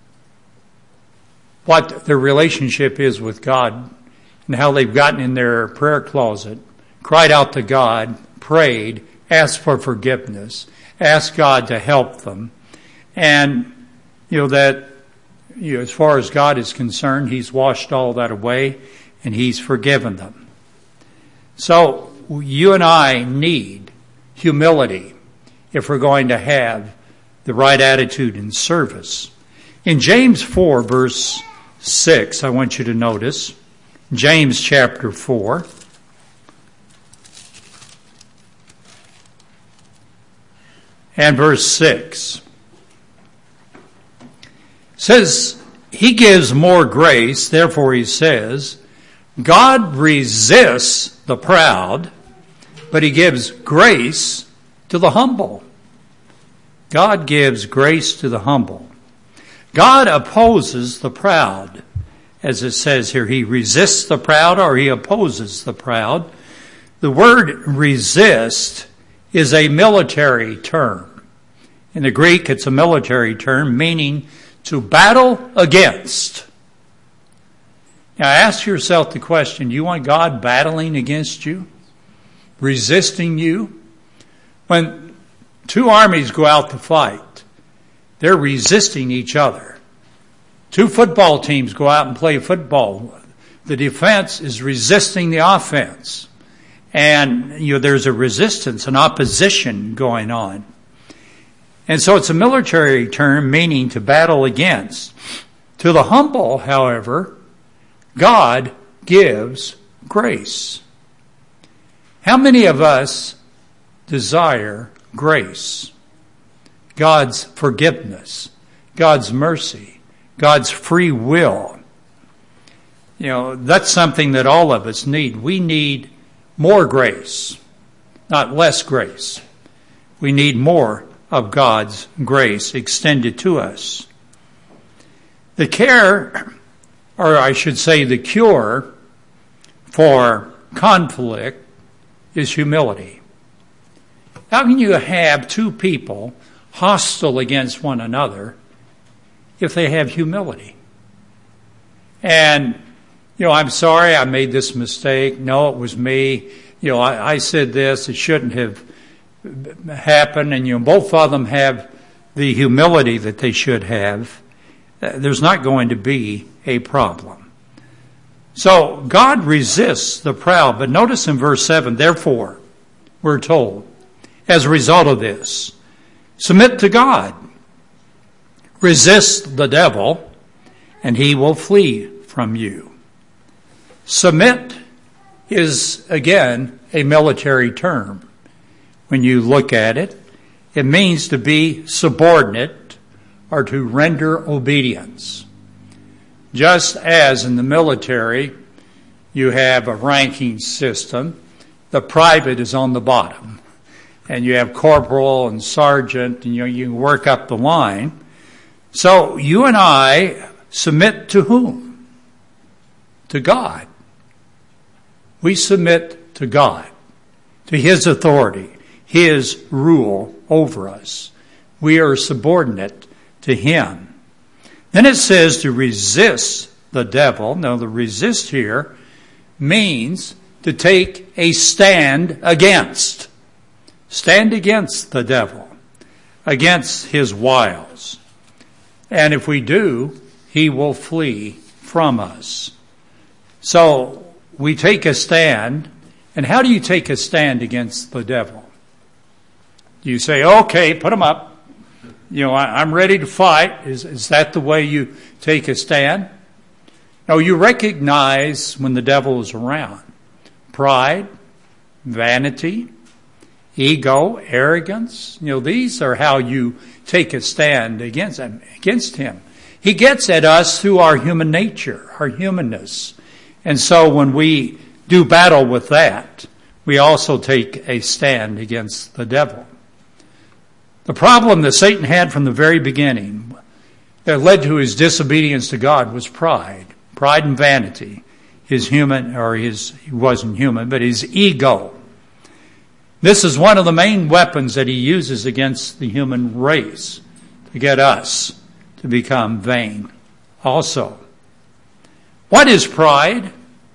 [SPEAKER 1] what their relationship is with God and how they've gotten in their prayer closet, cried out to God, prayed, asked for forgiveness, asked God to help them. And, you know, that, you know, as far as God is concerned, He's washed all that away and He's forgiven them. So you and I need humility if we're going to have the right attitude in service. In James four, verse six, I want you to notice, James chapter four, and verse six, says, He gives more grace, therefore He says, God resists the proud, but He gives grace to the humble. God gives grace to the humble. God opposes the proud. As it says here, He resists the proud or He opposes the proud. The word resist is a military term. In the Greek, it's a military term meaning to battle against. Now ask yourself the question, do you want God battling against you? Resisting you? When two armies go out to fight, they're resisting each other. Two football teams go out and play football. The defense is resisting the offense. And you know, there's a resistance, an opposition going on. And so it's a military term meaning to battle against. To the humble, however, God gives grace. How many of us desire grace? God's forgiveness, God's mercy, God's free will. You know, that's something that all of us need. We need more grace, not less grace. We need more of God's grace extended to us. The care, or I should say the cure for conflict is humility. How can you have two people hostile against one another if they have humility? And, you know, I'm sorry I made this mistake. No, it was me. You know, I, I said this. It shouldn't have happened. And, you know, both of them have the humility that they should have. There's not going to be a problem. So God resists the proud. But notice in verse seven, therefore, we're told, as a result of this, submit to God. Resist the devil, and he will flee from you. Submit is, again, a military term. When you look at it, it means to be subordinate or to render obedience. Just as in the military, you have a ranking system, the private is on the bottom. And you have corporal and sergeant, and you know, you work up the line. So you and I submit to whom? To God. We submit to God, to His authority, His rule over us. We are subordinate to Him. Then it says to resist the devil. Now the resist here means to take a stand against. Stand against the devil, against his wiles. And if we do, he will flee from us. So we take a stand. And how do you take a stand against the devil? Do you say, okay, put him up. You know, I, I'm ready to fight. Is, is that the way you take a stand? No, you recognize when the devil is around. Pride, vanity, ego, arrogance. You know, these are how you take a stand against him. Against him. He gets at us through our human nature, our humanness. And so when we do battle with that, we also take a stand against the devil. The problem that Satan had from the very beginning that led to his disobedience to God was pride. Pride and vanity. his human, or his, he wasn't human, but his ego. This is one of the main weapons that he uses against the human race to get us to become vain also. What is pride?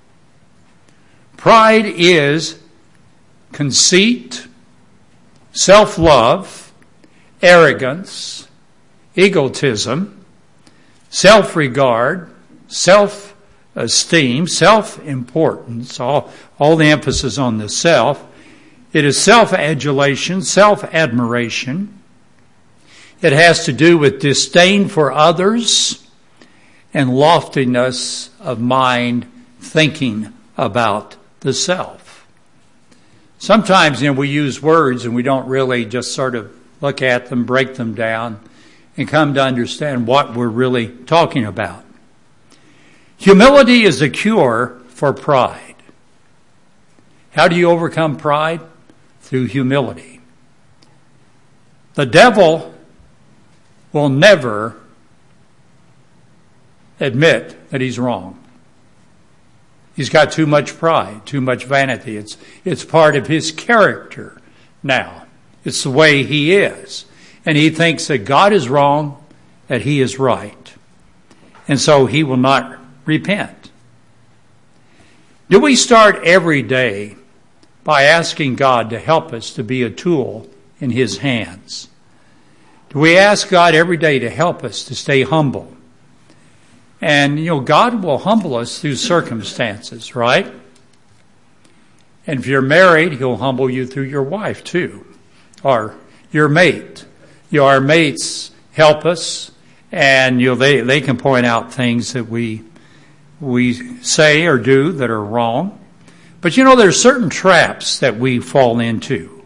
[SPEAKER 1] Pride is conceit, self-love, arrogance, egotism, self-regard, self-esteem, self-importance, all, all the emphasis on the self. It is self-adulation, self-admiration. It has to do with disdain for others and loftiness of mind, thinking about the self. Sometimes, you know, we use words and we don't really just sort of look at them, break them down, and come to understand what we're really talking about. Humility is a cure for pride. How do you overcome pride? Through humility. The devil will never admit that he's wrong. He's got too much pride, too much vanity. It's, it's part of his character now. It's the way he is. And he thinks that God is wrong, that he is right. And so he will not repent. Do we start every day by asking God to help us to be a tool in his hands? Do we ask God every day to help us to stay humble? And, you know, God will humble us through circumstances, right? And if you're married, he'll humble you through your wife, too, or your mate. You know, our mates help us, and, you know, they, they can point out things that we we say or do that are wrong. But, you know, there's certain traps that we fall into.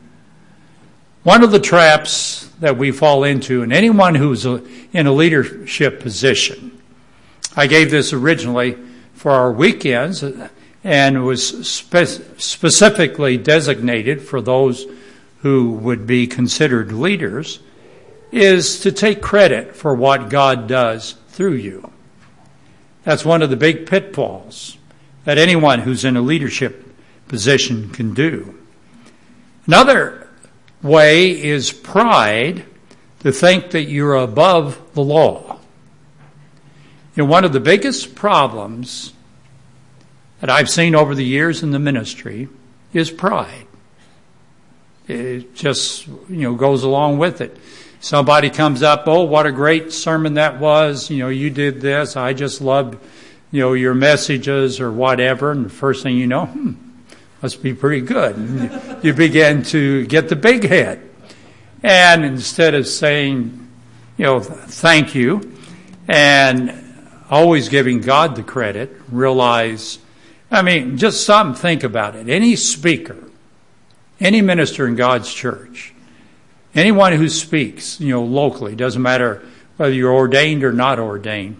[SPEAKER 1] One of the traps that we fall into, and anyone who's a, in a leadership position, I gave this originally for our weekends, and it was spe- specifically designated for those who would be considered leaders, is to take credit for what God does through you. That's one of the big pitfalls that anyone who's in a leadership position can do. Another way is pride, to think that you're above the law. You know, one of the biggest problems that I've seen over the years in the ministry is pride. It just, you know, goes along with it. Somebody comes up, oh, what a great sermon that was. You know, you did this. I just loved, you know, your messages or whatever. And the first thing you know, hmm, must be pretty good. And you begin to get the big head. And instead of saying, you know, thank you, and always giving God the credit, realize, I mean, just stop and think about it. Any speaker, any minister in God's church, anyone who speaks, you know, locally, doesn't matter whether you're ordained or not ordained,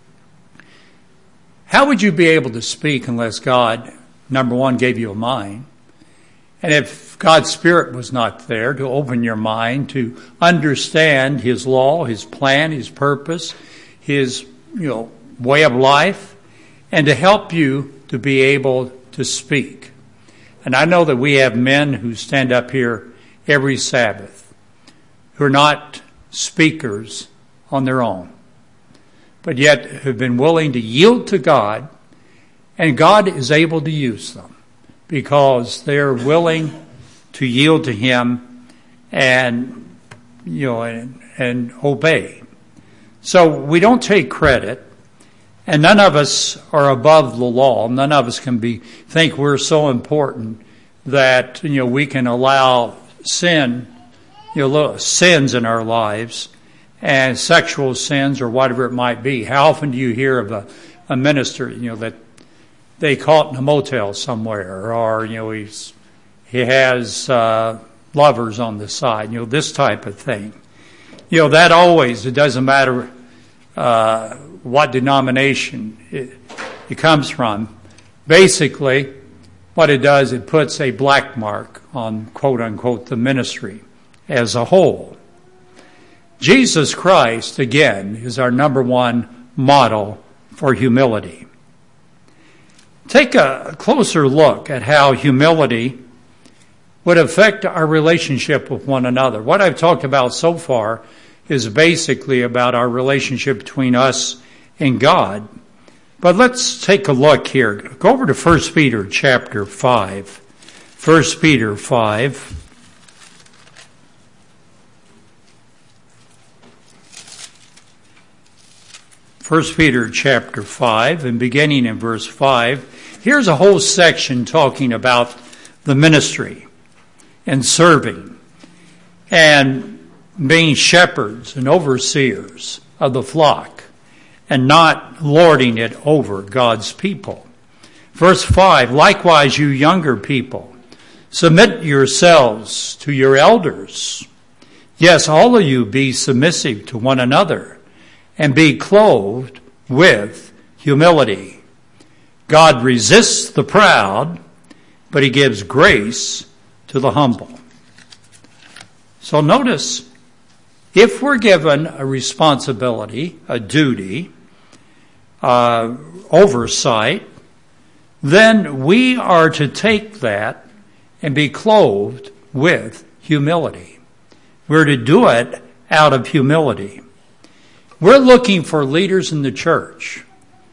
[SPEAKER 1] how would you be able to speak unless God, number one, gave you a mind? And if God's Spirit was not there to open your mind, to understand his law, his plan, his purpose, his, you know, way of life, and to help you to be able to speak. And I know that we have men who stand up here every Sabbath who are not speakers on their own, but yet have been willing to yield to God, and God is able to use them because they're willing to yield to him and, you know, and, and obey. So we don't take credit. And none of us are above the law. None of us can be think we're so important that, you know, we can allow sin, you know, little sins in our lives, and sexual sins or whatever it might be. How often do you hear of a, a minister, you know, that they caught in a motel somewhere, or, you know, he's he has uh, lovers on the side, you know, this type of thing. You know, that always, it doesn't matter uh what denomination it, it comes from. Basically, what it does, it puts a black mark on, quote unquote, the ministry as a whole. Jesus Christ, again, is our number one model for humility. take a closer look at how humility would affect our relationship with one another. What I've talked about so far is basically about our relationship between us and God. But let's take a look here. Go over to First Peter chapter five. First Peter five. First Peter chapter five, and beginning in verse five, here's a whole section talking about the ministry and serving and being shepherds and overseers of the flock and not lording it over God's people. Verse five, likewise you younger people, submit yourselves to your elders. Yes, all of you be submissive to one another and be clothed with humility. God resists the proud, but he gives grace to the humble. So notice, if we're given a responsibility, a duty, uh, oversight, then we are to take that and be clothed with humility. We're to do it out of humility. We're looking for leaders in the church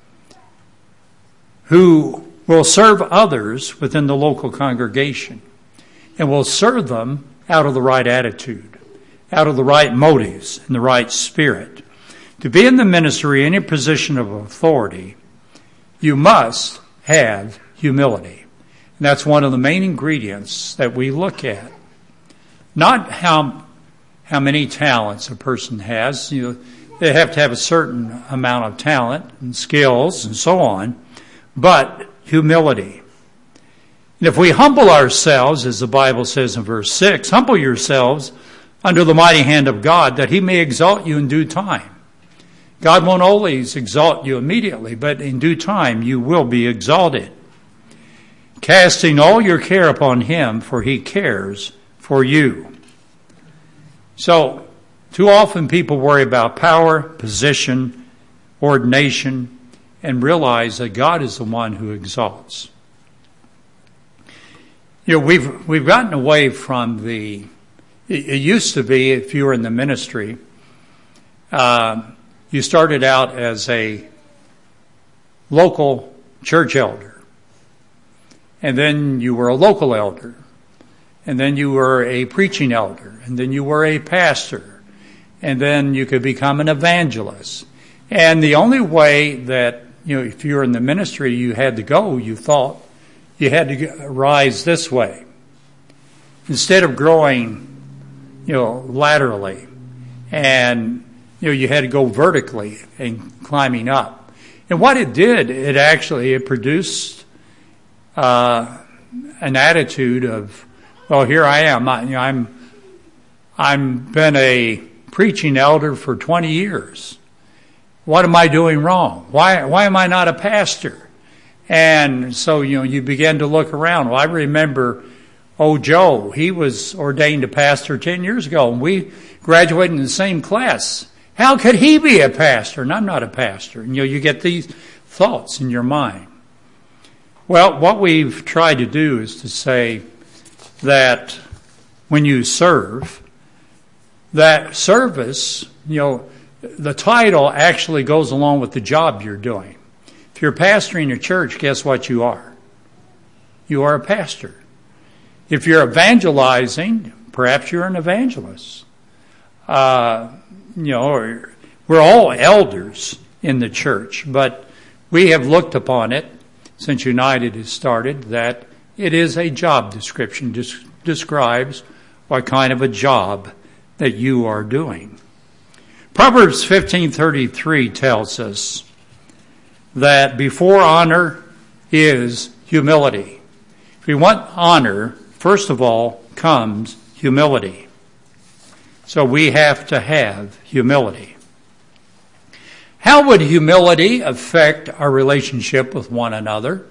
[SPEAKER 1] who will serve others within the local congregation and will serve them out of the right attitude, out of the right motives and the right spirit. To be in the ministry, any position of authority, you must have humility. And that's one of the main ingredients that we look at. Not how, how many talents a person has. You know, they have to have a certain amount of talent and skills and so on, but humility. And if we humble ourselves, as the Bible says in verse six, humble yourselves under the mighty hand of God, that he may exalt you in due time. God won't always exalt you immediately, but in due time you will be exalted. Casting all your care upon him, for he cares for you. So, too often people worry about power, position, ordination, and realize that God is the one who exalts. You know, we've we've gotten away from the, it, it used to be if you were in the ministry, uh, you started out as a local church elder, and then you were a local elder, and then you were a preaching elder, and then you were a pastor, and then you could become an evangelist. And the only way that, you know, if you were in the ministry you had to go, you thought you had to rise this way. Instead of growing, you know, laterally. And, you know, you had to go vertically and climbing up. And what it did, it actually, it produced uh, an attitude of, well, here I am. I, you know, I'm, I'm been a preaching elder for twenty years. What am I doing wrong? Why, why am I not a pastor? And so, you know, you begin to look around. Well, I remember, oh, Joe, he was ordained a pastor ten years ago, and we graduated in the same class. How could he be a pastor? And I'm not a pastor. And, you know, you get these thoughts in your mind. Well, what we've tried to do is to say that when you serve, that service, you know, the title actually goes along with the job you're doing. If you're pastoring a church, guess what you are? You are a pastor. If you're evangelizing, perhaps you're an evangelist. Uh, you know, we're all elders in the church, but we have looked upon it since United has started that it is a job description, just describes what kind of a job that you are doing. Proverbs fifteen thirty-three tells us that before honor is humility. If we want honor, first of all comes humility. So we have to have humility. How would humility affect our relationship with one another?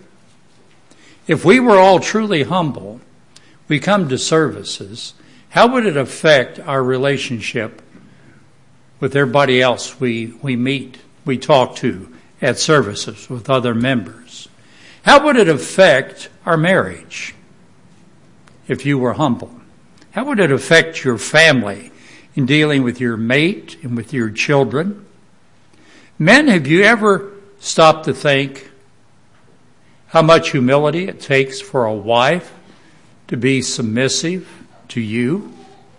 [SPEAKER 1] If we were all truly humble, we come to services, how would it affect our relationship with everybody else we, we meet, we talk to at services with other members? How would it affect our marriage if you were humble? How would it affect your family in dealing with your mate and with your children? Men, have you ever stopped to think how much humility it takes for a wife to be submissive to you?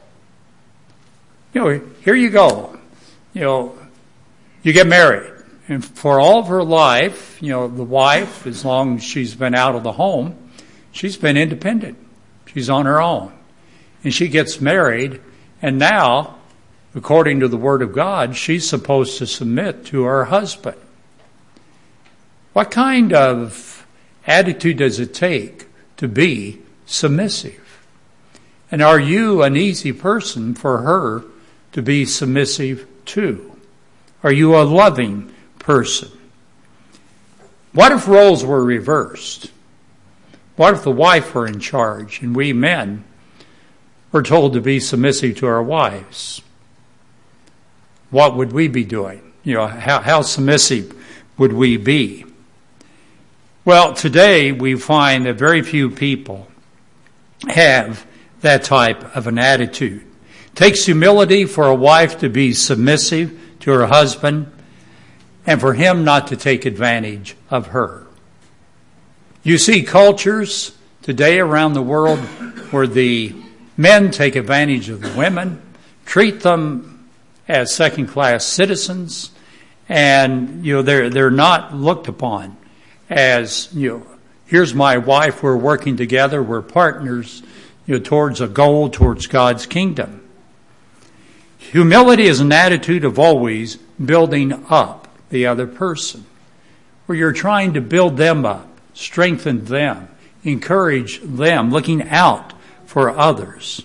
[SPEAKER 1] You know, here you go. You know, you get married. And for all of her life, you know, the wife, as long as she's been out of the home, she's been independent. She's on her own. And she gets married, and now, according to the Word of God, she's supposed to submit to her husband. What kind of attitude does it take to be submissive? And are you an easy person for her to be submissive to? Are you a loving person? What if roles were reversed? What if the wife were in charge and we men were told to be submissive to our wives? What would we be doing? You know, how, how submissive would we be? Well, today we find that very few people have that type of an attitude. It takes humility for a wife to be submissive to her husband and for him not to take advantage of her. You see cultures today around the world where the men take advantage of the women, treat them as second-class citizens, and you know they're they're not looked upon as, you know, here's my wife, we're working together, we're partners, you know, towards a goal, towards God's kingdom. Humility is an attitude of always building up the other person, where you're trying to build them up, strengthen them, encourage them, looking out for others.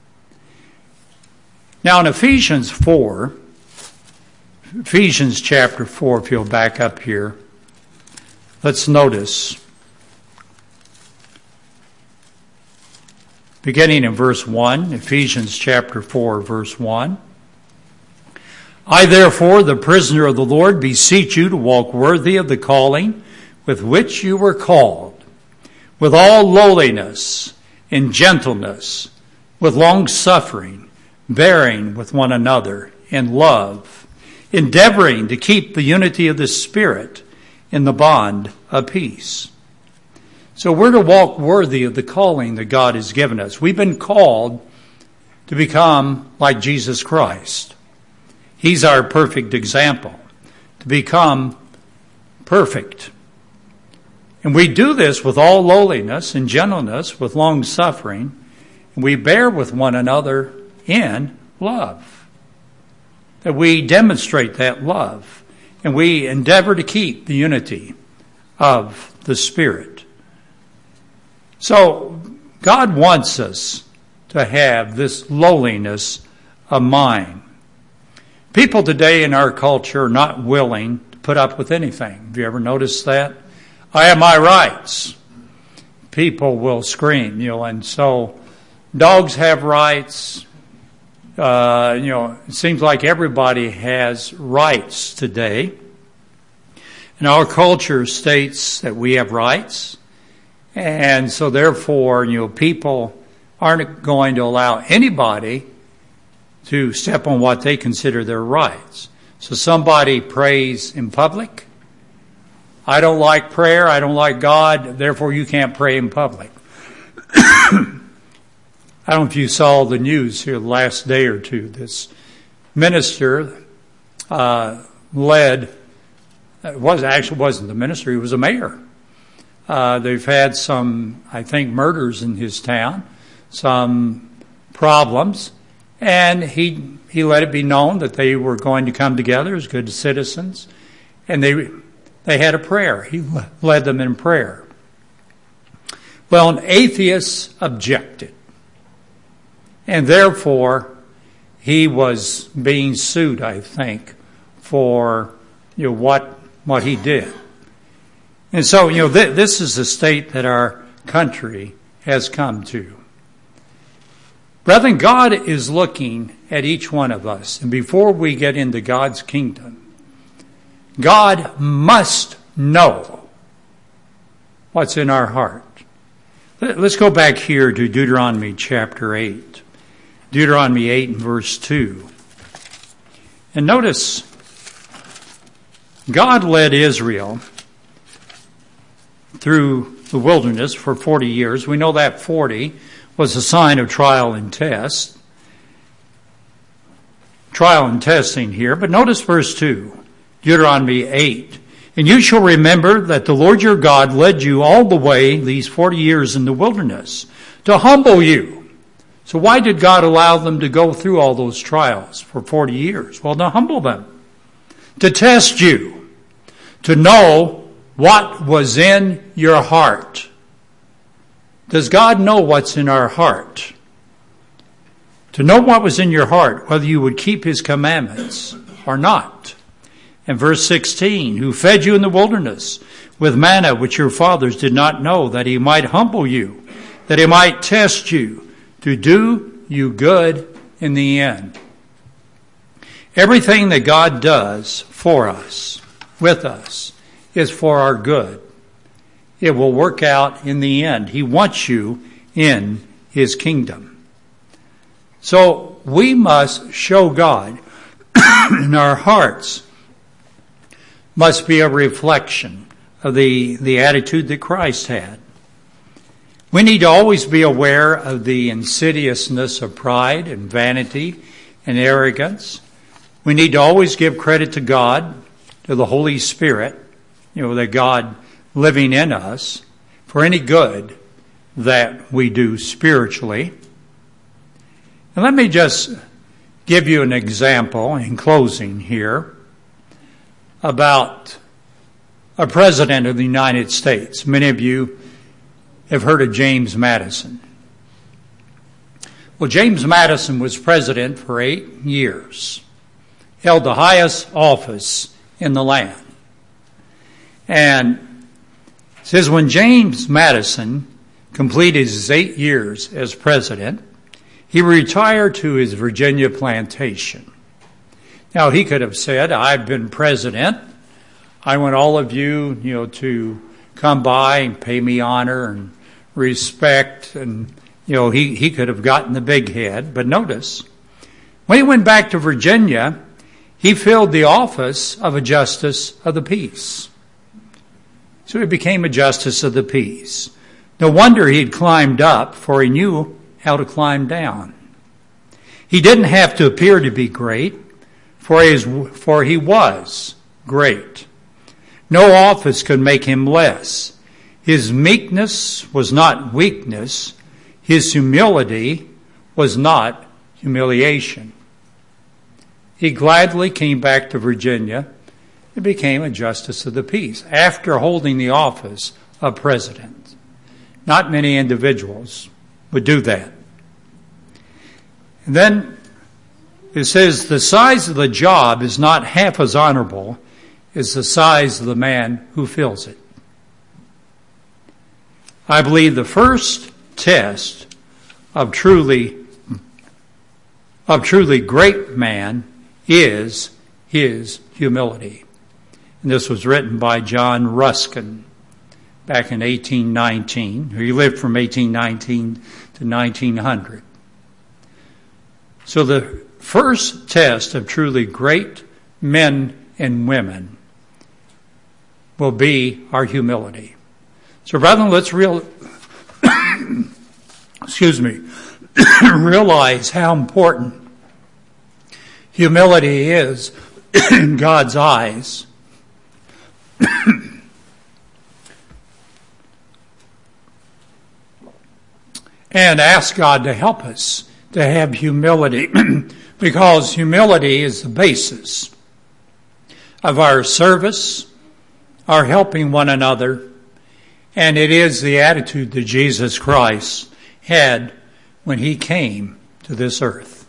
[SPEAKER 1] Now in Ephesians four, Ephesians chapter four, if you'll back up here, let's notice, beginning in verse one, Ephesians chapter four, verse one. I therefore, the prisoner of the Lord, beseech you to walk worthy of the calling with which you were called, with all lowliness and gentleness, with long suffering, bearing with one another in love, endeavoring to keep the unity of the Spirit in the bond of peace. So we're to walk worthy of the calling that God has given us. We've been called to become like Jesus Christ. He's our perfect example, to become perfect. And we do this with all lowliness and gentleness, with long suffering, and we bear with one another in love. That we demonstrate that love, and we endeavor to keep the unity of the Spirit. So God wants us to have this lowliness of mind. People today in our culture are not willing to put up with anything. Have you ever noticed that? I have my rights. People will scream, you know, and so dogs have rights. Uh, you know, it seems like everybody has rights today. And our culture states that we have rights. And so therefore, you know, people aren't going to allow anybody to step on what they consider their rights. So somebody prays in public. I don't like prayer. I don't like God. Therefore, you can't pray in public. I don't know if you saw the news here the last day or two. This minister uh, led, it was actually wasn't the minister, he was a mayor. Uh, they've had some, I think, murders in his town, some problems. And he he let it be known that they were going to come together as good citizens. And they they had a prayer. He led them in prayer. Well, an atheist objected. And therefore, he was being sued, I think, for you know what what he did. And so, you know, th- this is the state that our country has come to. Brethren, God is looking at each one of us. And before we get into God's kingdom, God must know what's in our heart. Let's go back here to Deuteronomy chapter eight. Deuteronomy eight and verse two. And notice, God led Israel through the wilderness for forty years. We know that forty was a sign of trial and test. Trial and testing here. But notice verse two, Deuteronomy eight. And you shall remember that the Lord your God led you all the way these forty years in the wilderness to humble you. So why did God allow them to go through all those trials for forty years? Well, to humble them, to test you, to know what was in your heart. Does God know what's in our heart? To know what was in your heart, whether you would keep his commandments or not. And verse sixteen, who fed you in the wilderness with manna which your fathers did not know, that he might humble you, that he might test you, to do you good in the end. Everything that God does for us, with us, is for our good. It will work out in the end. He wants you in his kingdom. So we must show God, and our hearts must be a reflection of the, the attitude that Christ had. We need to always be aware of the insidiousness of pride and vanity and arrogance. We need to always give credit to God, to the Holy Spirit, you know, that God living in us, for any good that we do spiritually. And let me just give you an example in closing here about a president of the United States. Many of you have heard of James Madison. Well, James Madison was president for eight years, held the highest office in the land. And it says when James Madison completed his eight years as president, he retired to his Virginia plantation. Now, he could have said, I've been president. I want all of you, you know, to come by and pay me honor and respect. And, you know, he, he could have gotten the big head. But notice, when he went back to Virginia, he filled the office of a justice of the peace. So he became a justice of the peace. No wonder he'd climbed up, for he knew how to climb down. He didn't have to appear to be great, for he, is, for he was great. No office could make him less. His meekness was not weakness. His humility was not humiliation. He gladly came back to Virginia and became a justice of the peace after holding the office of president. Not many individuals would do that. And then it says the size of the job is not half as honorable as the size of the man who fills it. I believe the first test of truly of truly great man is his humility. And this was written by John Ruskin back in eighteen nineteen. He lived from eighteen nineteen to nineteen hundred. So the first test of truly great men and women will be our humility. So rather, let's real, excuse me, realize how important humility is in God's eyes. And ask God to help us to have humility, because humility is the basis of our service, our helping one another, and it is the attitude that Jesus Christ had when he came to this earth.